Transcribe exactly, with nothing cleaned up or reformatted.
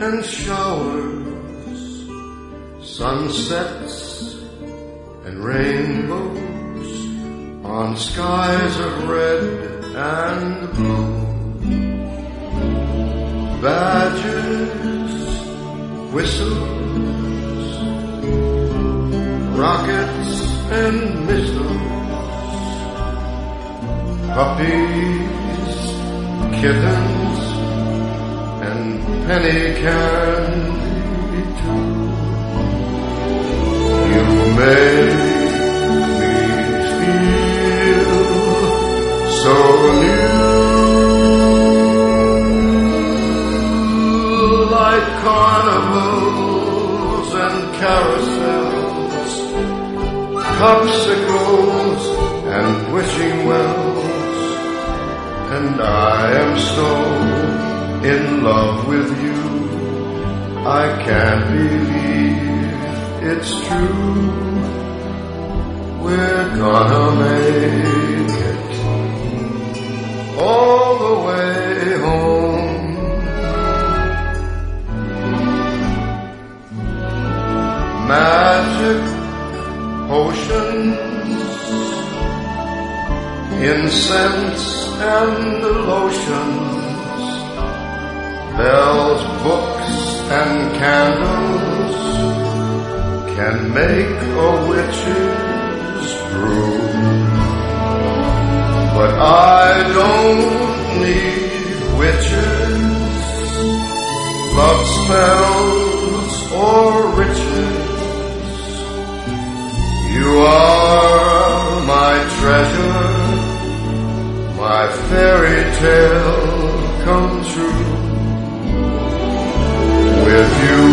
and showers, sunsets and rainbows on skies of red and blue. Badgers, whistles, rockets and missiles, puppies, kittens, and penny candy too. You make me feel so new, like carnivals and carousels, popsicles and wishing wells, and I am so in love with you, I can't believe it's true. We're gonna make it all the way home. Magic potions, incense and lotions, bells, books and candles can make a witch's brew. But I don't need witches, love spells or riches. You are my treasure, my fairy tale come true. With you